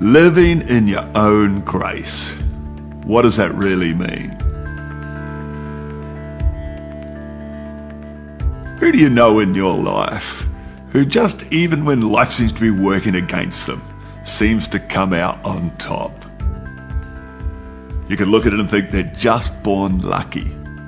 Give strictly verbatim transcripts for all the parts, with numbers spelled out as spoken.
Living in your own grace. What does that really mean? Who do you know in your life who just, even when life seems to be working against them, seems to come out on top? You can look at it and think they're just born lucky.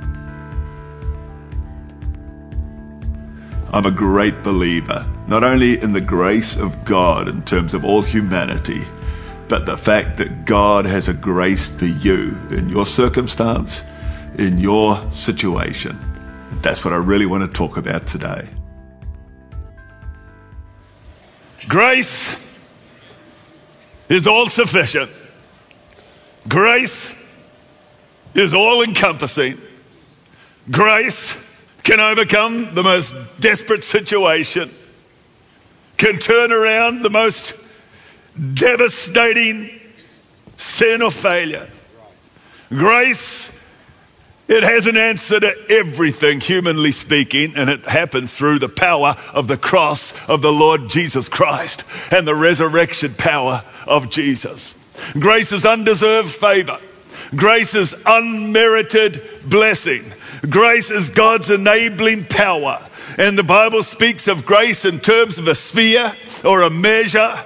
I'm a great believer, not only in the grace of God in terms of all humanity, but the fact that God has a grace for you in your circumstance, in your situation. And that's what I really want to talk about today. Grace is all sufficient. Grace is all encompassing. Grace can overcome the most desperate situation, can turn around the most devastating sin or failure. Grace, it has an answer to everything, humanly speaking, and it happens through the power of the cross of the Lord Jesus Christ and the resurrection power of Jesus. Grace is undeserved favor. Grace is unmerited blessing. Grace is God's enabling power. And the Bible speaks of grace in terms of a sphere or a measure.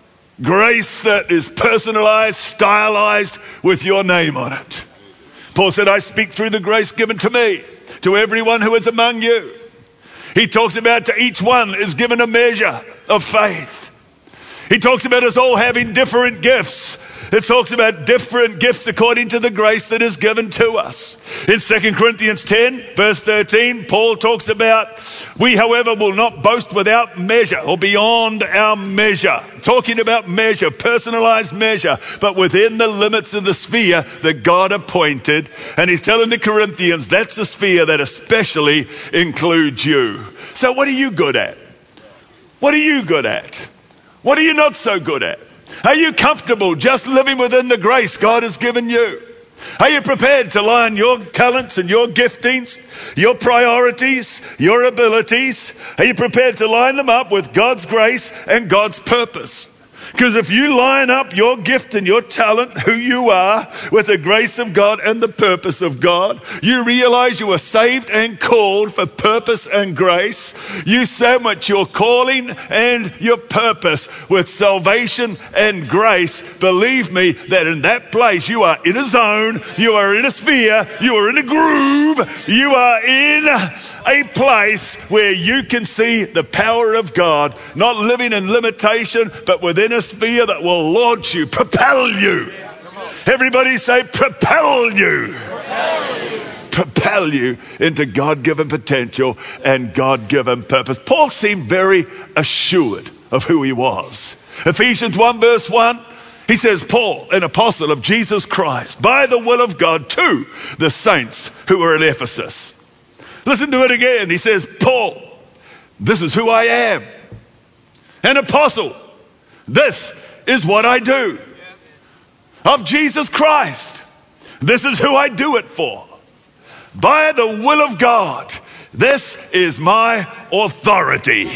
Grace that is personalized, stylized with your name on it. Paul said, I speak through the grace given to me, to everyone who is among you. He talks about to each one is given a measure of faith. He talks about us all having different gifts. It talks about different gifts according to the grace that is given to us. In Second Corinthians ten, verse thirteen, Paul talks about, we, however, will not boast without measure or beyond our measure. Talking about measure, personalized measure, but within the limits of the sphere that God appointed. And he's telling the Corinthians, that's a sphere that especially includes you. So what are you good at? What are you good at? What are you not so good at? Are you comfortable just living within the grace God has given you? Are you prepared to line your talents and your giftings, your priorities, your abilities? Are you prepared to line them up with God's grace and God's purpose? Because if you line up your gift and your talent, who you are, with the grace of God and the purpose of God, you realize you are saved and called for purpose and grace. You sandwich your calling and your purpose with salvation and grace. Believe me that in that place you are in a zone, you are in a sphere, you are in a groove, you are in a place where you can see the power of God, not living in limitation, but within a sphere that will launch you, propel you. Everybody say, propel you. Propel you. Propel you into God-given potential and God-given purpose. Paul seemed very assured of who he was. Ephesians one verse one, he says, Paul, an apostle of Jesus Christ, by the will of God, to the saints who are at Ephesus. Listen to it again. He says, Paul, this is who I am. An apostle. This is what I do. Of Jesus Christ. This is who I do it for. By the will of God. This is my authority.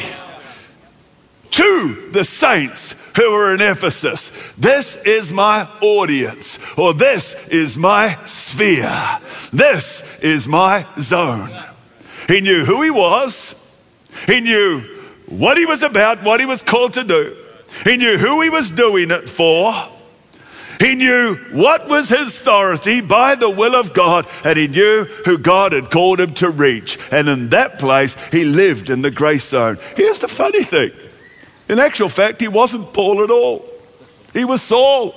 To the saints who are in Ephesus. This is my audience. Or this is my sphere. This is my zone. He knew who he was. He knew what he was about, what he was called to do. He knew who he was doing it for. He knew what was his authority by the will of God, and he knew who God had called him to reach. And in that place, he lived in the grace zone. Here's the funny thing. In actual fact, he wasn't Paul at all. He was Saul.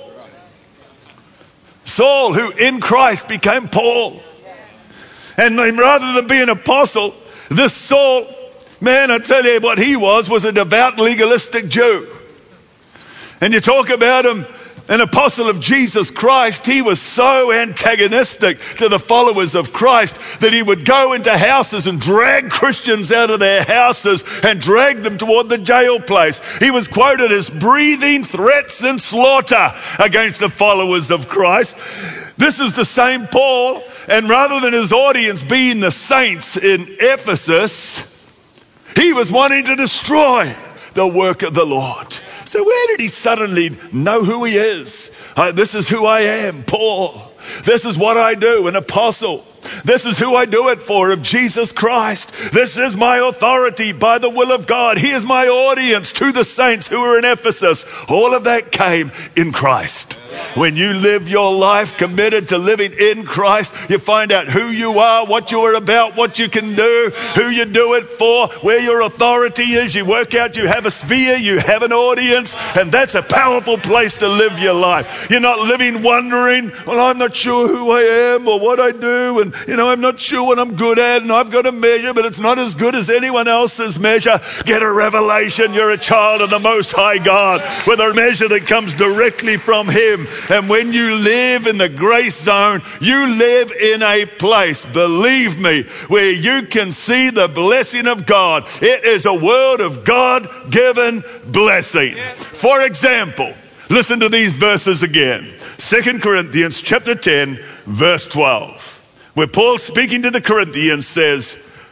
Saul, who in Christ became Paul. And rather than be an apostle, this Saul, man, I tell you what he was, was a devout legalistic Jew. And you talk about him, an apostle of Jesus Christ, he was so antagonistic to the followers of Christ that he would go into houses and drag Christians out of their houses and drag them toward the jail place. He was quoted as breathing threats and slaughter against the followers of Christ. This is the same Paul, and rather than his audience being the saints in Ephesus, he was wanting to destroy the work of the Lord. So where did he suddenly know who he is? Uh, this is who I am, Paul. This is what I do, an apostle. This is who I do it for, of Jesus Christ. This is my authority by the will of God. Here's my audience to the saints who are in Ephesus. All of that came in Christ. When you live your life committed to living in Christ, you find out who you are, what you're about, what you can do, who you do it for, where your authority is. You work out, you have a sphere, you have an audience, and that's a powerful place to live your life. You're not living wondering, well, I'm not sure who I am or what I do, and, you know, I'm not sure what I'm good at, and I've got a measure, but it's not as good as anyone else's measure. Get a revelation. You're a child of the Most High God with a measure that comes directly from Him. And when you live in the grace zone, you live in a place, believe me, where you can see the blessing of God. It is a world of God-given blessing. For example, listen to these verses again. Second Corinthians chapter ten, verse twelve, where Paul, speaking to the Corinthians, says,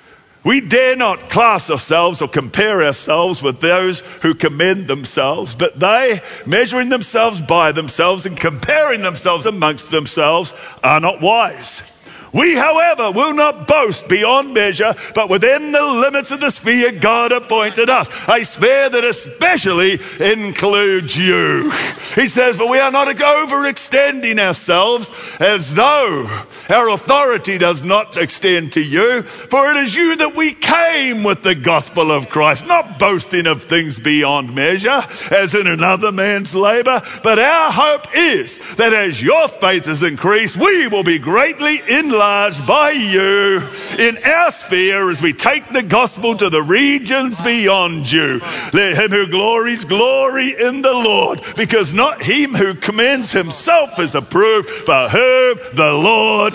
we dare not class ourselves or compare ourselves with those who commend themselves, but they, measuring themselves by themselves and comparing themselves amongst themselves, are not wise. We, however, will not boast beyond measure, but within the limits of the sphere God appointed us, a sphere that especially includes you. He says, but we are not overextending ourselves as though our authority does not extend to you, for it is you that we came with the gospel of Christ, not boasting of things beyond measure, as in another man's labor, but our hope is that as your faith is increased, we will be greatly enlarged by you in our sphere as we take the gospel to the regions beyond you. Let him who glories glory in the Lord, because not him who commends himself is approved, but whom the Lord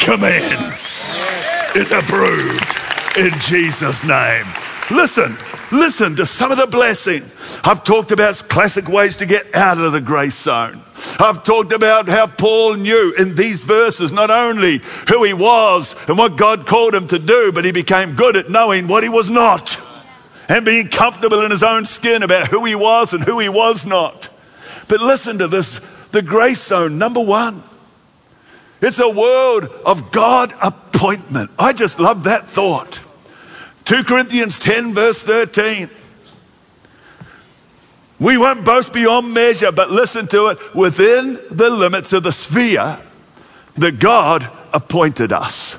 commends is approved in Jesus' name. Listen, listen to some of the blessing. I've talked about classic ways to get out of the grace zone. I've talked about how Paul knew in these verses not only who he was and what God called him to do, but he became good at knowing what he was not and being comfortable in his own skin about who he was and who he was not. But listen to this, the grace zone, number one. It's a world of God appointment. I just love that thought. Second Corinthians ten verse thirteen. We won't boast beyond measure, but listen to it, within the limits of the sphere that God appointed us.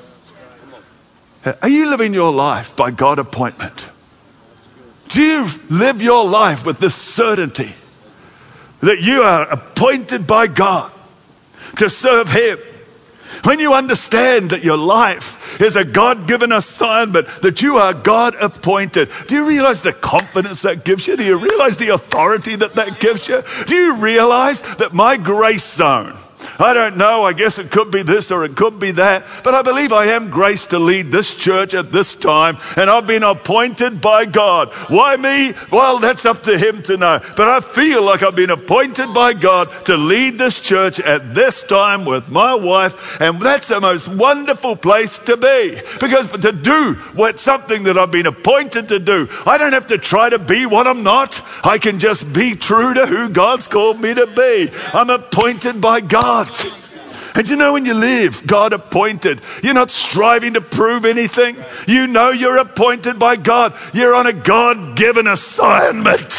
Are you living your life by God appointment? Do you live your life with this certainty that you are appointed by God to serve Him? When you understand that your life is a God-given assignment, that you are God-appointed, do you realize the confidence that gives you? Do you realize the authority that that gives you? Do you realize that my grace zone, I don't know, I guess it could be this or it could be that, but I believe I am graced to lead this church at this time, and I've been appointed by God. Why me? Well, that's up to Him to know. But I feel like I've been appointed by God to lead this church at this time with my wife, and that's the most wonderful place to be. Because to do what something that I've been appointed to do, I don't have to try to be what I'm not. I can just be true to who God's called me to be. I'm appointed by God. And you know, when you live God appointed, you're not striving to prove anything. You know you're appointed by God. You're on a God-given assignment.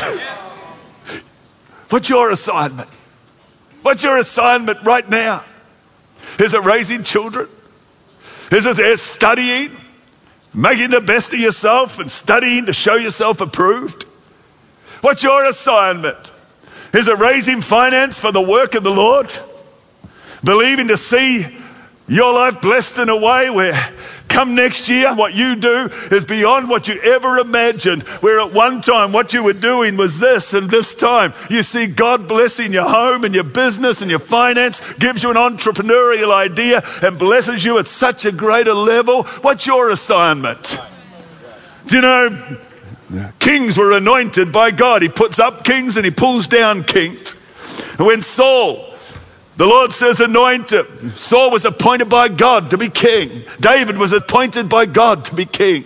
What's your assignment? What's your assignment right now? Is it raising children? Is it studying? Making the best of yourself and studying to show yourself approved? What's your assignment? Is it raising finance for the work of the Lord? Believing to see your life blessed in a way where come next year, what you do is beyond what you ever imagined. Where at one time what you were doing was this, and this time you see God blessing your home and your business and your finance, gives you an entrepreneurial idea and blesses you at such a greater level. What's your assignment? Do you know, kings were anointed by God. He puts up kings and He pulls down kings. And when Saul, the Lord says anoint him, Saul was appointed by God to be king. David was appointed by God to be king.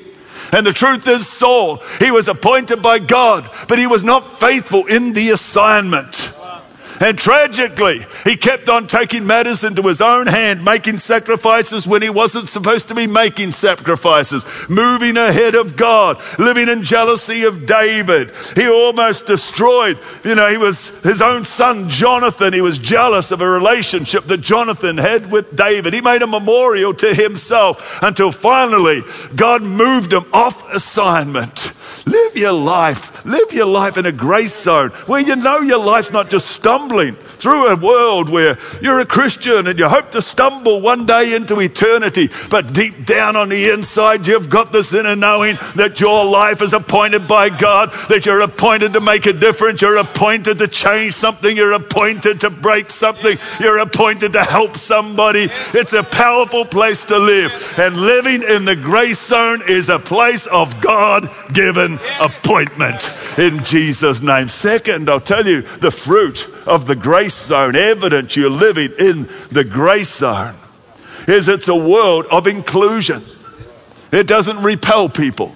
And the truth is, Saul, he was appointed by God, but he was not faithful in the assignment. And tragically, he kept on taking matters into his own hand, making sacrifices when he wasn't supposed to be making sacrifices, moving ahead of God, living in jealousy of David. He almost destroyed, you know, he was his own son, Jonathan. He was jealous of a relationship that Jonathan had with David. He made a memorial to himself until finally God moved him off assignment. Live your life. Live your life in a grace zone where you know your life's not just stumbling through a world where you're a Christian and you hope to stumble one day into eternity. But deep down on the inside, you've got this inner knowing that your life is appointed by God, that you're appointed to make a difference. You're appointed to change something. You're appointed to break something. You're appointed to help somebody. It's a powerful place to live. And living in the grace zone is a place of God-given appointment in Jesus' name. Second, I'll tell you the fruit of the grace zone, evidence you're living in the grace zone, is it's a world of inclusion. It doesn't repel people.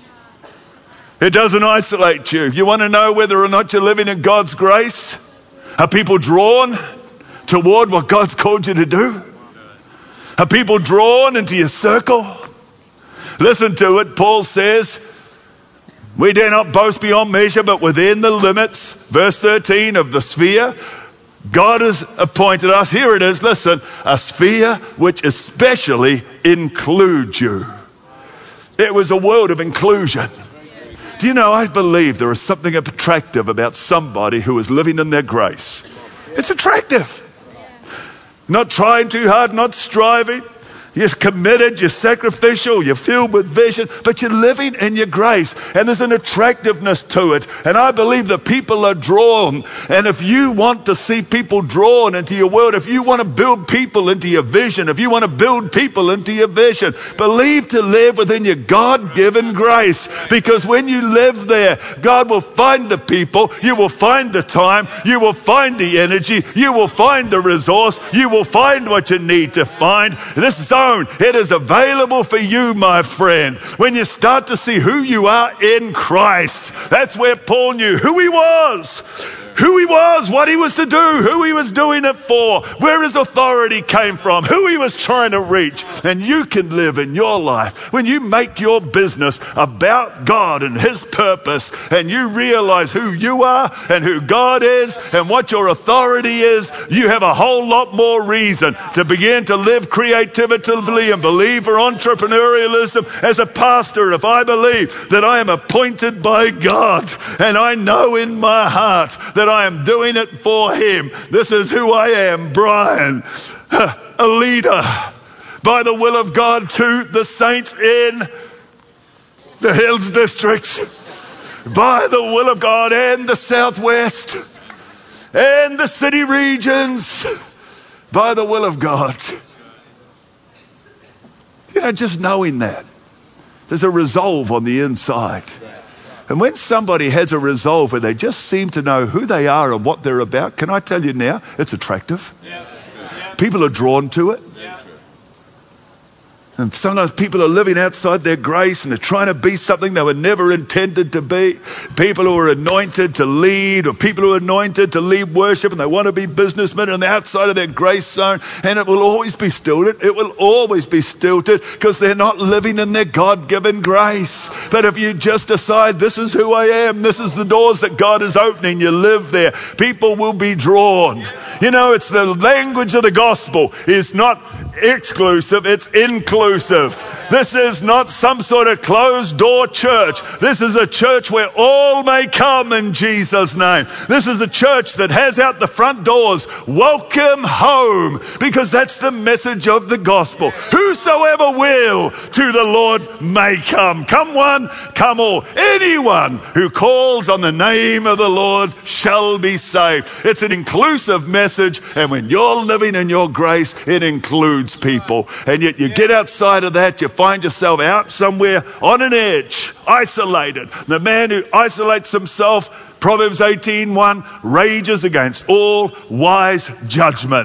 It doesn't isolate you. You want to know whether or not you're living in God's grace? Are people drawn toward what God's called you to do? Are people drawn into your circle? Listen to it. Paul says, we dare not boast beyond measure, but within the limits, verse thirteen, of the sphere God has appointed us. Here it is, listen, a sphere which especially includes you. It was a world of inclusion. Do you know, I believe there is something attractive about somebody who is living in their grace. It's attractive. Not trying too hard, not striving. You're committed, you're sacrificial, you're filled with vision, but you're living in your grace. And there's an attractiveness to it. And I believe that people are drawn. And if you want to see people drawn into your world, if you want to build people into your vision, if you want to build people into your vision, believe to live within your God-given grace. Because when you live there, God will find the people, you will find the time, you will find the energy, you will find the resource, you will find what you need to find. This is our It is available for you, my friend. When you start to see who you are in Christ, that's where Paul knew who he was. Who he was, what he was to do, who he was doing it for, where his authority came from, who he was trying to reach. And you can live in your life when you make your business about God and his purpose, and you realize who you are and who God is and what your authority is. You have a whole lot more reason to begin to live creatively and believe for entrepreneurialism. As a pastor, if I believe that I am appointed by God and I know in my heart that I am doing it for him. This is who I am, Brian, a leader by the will of God to the saints in the Hills Districts, by the will of God, and the Southwest and the city regions, by the will of God. You know, just knowing that there's a resolve on the inside. And when somebody has a resolve where they just seem to know who they are and what they're about, can I tell you now, it's attractive. Yeah. People are drawn to it. Yeah. And sometimes people are living outside their grace and they're trying to be something they were never intended to be. People who are anointed to lead, or people who are anointed to lead worship, and they want to be businessmen and they're outside of their grace zone, and it will always be stilted. It will always be stilted because they're not living in their God-given grace. But if you just decide, this is who I am, this is the doors that God is opening, you live there, people will be drawn. You know, it's the language of the gospel is not exclusive, it's inclusive. This is not some sort of closed door church. This is a church where all may come in Jesus' name. This is a church that has out the front doors, welcome home, because that's the message of the gospel. Whosoever will to the Lord may come. Come one, come all. Anyone who calls on the name of the Lord shall be saved. It's an inclusive message, and when you're living in your grace, it includes people. And yet you get outside of that, you find yourself out somewhere on an edge, isolated. The man who isolates himself, Proverbs eighteen one, rages against all wise judgment.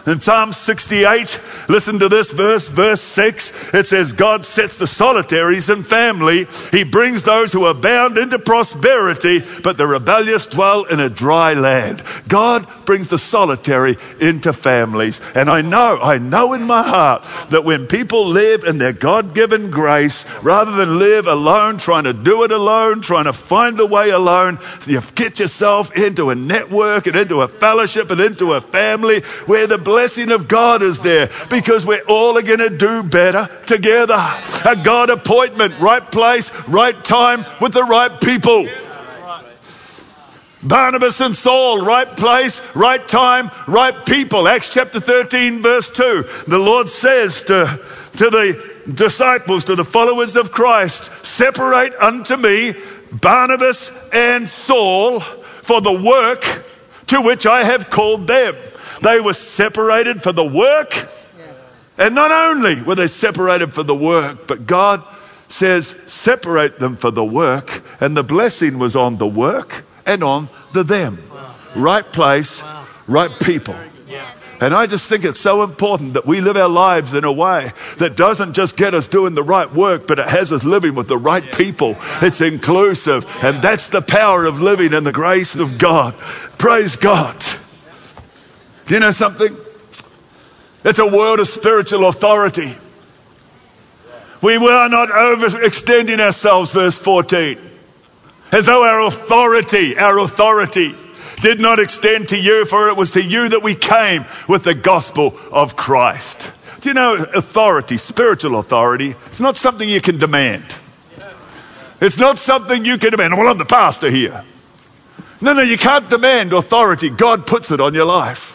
In Psalm sixty-eight, listen to this verse, verse six. It says, God sets the solitaries in family. He brings those who are bound into prosperity, but the rebellious dwell in a dry land. God brings the solitary into families. And I know, I know in my heart that when people live in their God-given grace, rather than live alone, trying to do it alone, trying to find the way alone, you get yourself into a network and into a fellowship and into a family where the blessing of God is there, because we're all going to do better together. A God appointment, right place, right time, with the right people. Barnabas and Saul, right place, right time, right people. Acts chapter thirteen, verse two. The Lord says to, to the disciples, to the followers of Christ, separate unto me Barnabas and Saul for the work to which I have called them. They were separated for the work. And not only were they separated for the work, but God says, separate them for the work. And the blessing was on the work and on the them. Right place, right people. And I just think it's so important that we live our lives in a way that doesn't just get us doing the right work, but it has us living with the right people. It's inclusive. And that's the power of living in the grace of God. Praise God. Do you know something? It's a world of spiritual authority. We are not overextending ourselves, verse fourteen. As though our authority, our authority did not extend to you, for it was to you that we came with the gospel of Christ. Do you know authority, spiritual authority, it's not something you can demand. It's not something you can demand. Well, I'm the pastor here. No, no, you can't demand authority. God puts it on your life.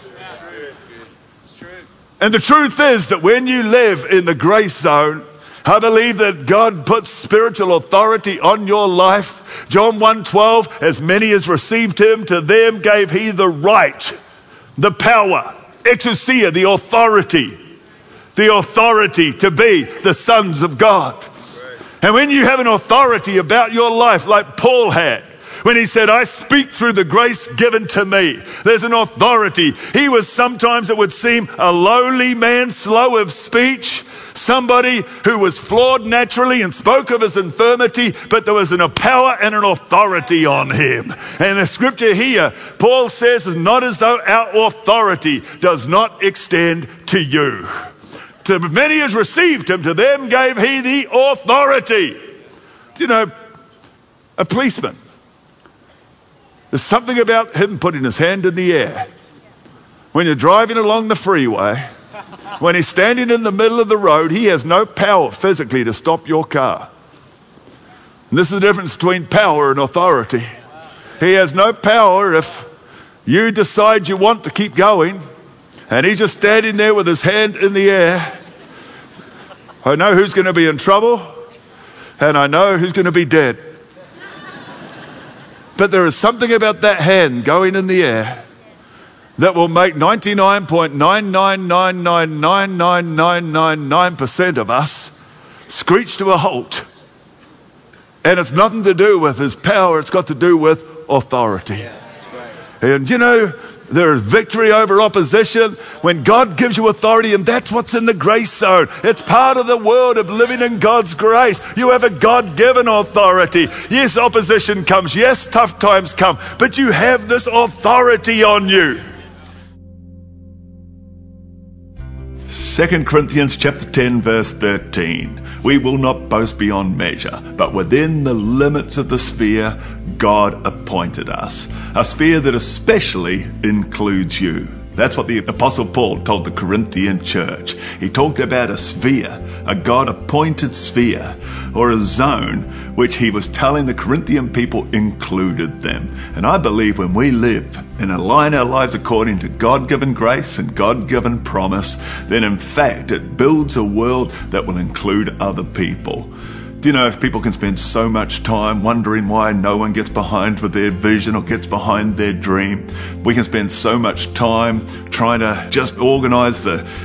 And the truth is that when you live in the grace zone, I believe that God puts spiritual authority on your life. John one twelve, as many as received him, to them gave he the right, the power, exousia, the authority, the authority to be the sons of God. And when you have an authority about your life like Paul had, when he said, I speak through the grace given to me. There's an authority. He was sometimes, it would seem, a lowly man, slow of speech, somebody who was flawed naturally and spoke of his infirmity, but there was an, a power and an authority on him. And the scripture here, Paul says, is not as though our authority does not extend to you. To many as received him, to them gave he the authority. Do you know, a policeman, there's something about him putting his hand in the air. When you're driving along the freeway, when he's standing in the middle of the road, he has no power physically to stop your car. And this is the difference between power and authority. He has no power if you decide you want to keep going, and he's just standing there with his hand in the air. I know who's going to be in trouble, and I know who's going to be dead. But there is something about that hand going in the air that will make ninety-nine point nine nine nine nine nine nine nine nine nine percent of us screech to a halt. And it's nothing to do with his power, it's got to do with authority. Yeah, and you know, there is victory over opposition when God gives you authority, and that's what's in the grace zone. It's part of the world of living in God's grace. You have a God-given authority. Yes, opposition comes. Yes, tough times come. But you have this authority on you. Second Corinthians chapter ten, verse thirteen. We will not boast beyond measure, but within the limits of the sphere God appointed us. A sphere that especially includes you. That's what the Apostle Paul told the Corinthian church. He talked about a sphere, a God-appointed sphere, or a zone, which he was telling the Corinthian people included them. And I believe when we live and align our lives according to God-given grace and God-given promise, then in fact it builds a world that will include other people. Do you know, if people can spend so much time wondering why no one gets behind with their vision or gets behind their dream, we can spend so much time trying to just organize the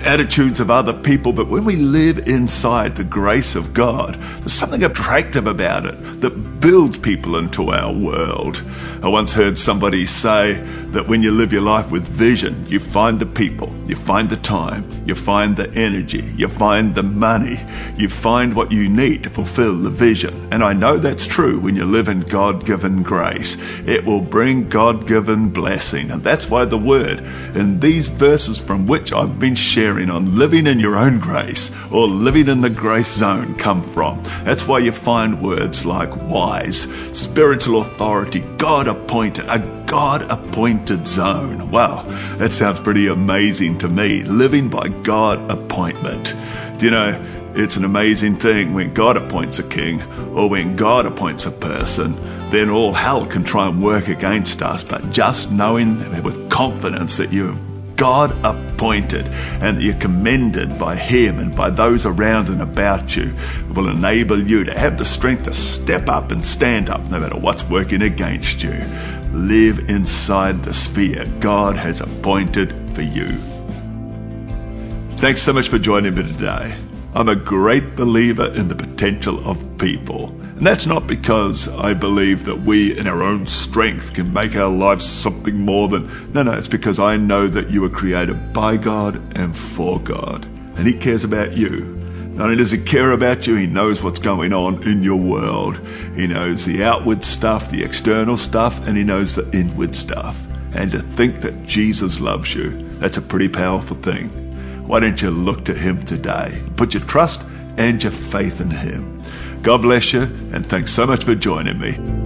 attitudes of other people, but when we live inside the grace of God, there's something attractive about it that builds people into our world. I once heard somebody say that when you live your life with vision, you find the people, you find the time, you find the energy, you find the money, you find what you need to fulfill the vision. And I know that's true when you live in God-given grace. It will bring God-given blessing. And that's why the word in these verses from which I've been sharing on living in your own grace or living in the grace zone come from. That's why you find words like wise, spiritual authority, God-appointed, a God-appointed zone. Wow, that sounds pretty amazing to me, living by God appointment. Do you know, it's an amazing thing when God appoints a king or when God appoints a person, then all hell can try and work against us. But just knowing with confidence that you have God appointed and that you're commended by Him and by those around and about you will enable you to have the strength to step up and stand up no matter what's working against you. Live inside the sphere God has appointed for you. Thanks so much for joining me today. I'm a great believer in the potential of people. And that's not because I believe that we in our own strength can make our lives something more than... No, no, it's because I know that you were created by God and for God. And He cares about you. Not only does He care about you, He knows what's going on in your world. He knows the outward stuff, the external stuff, and He knows the inward stuff. And to think that Jesus loves you, that's a pretty powerful thing. Why don't you look to Him today? Put your trust and your faith in Him. God bless you, and thanks so much for joining me.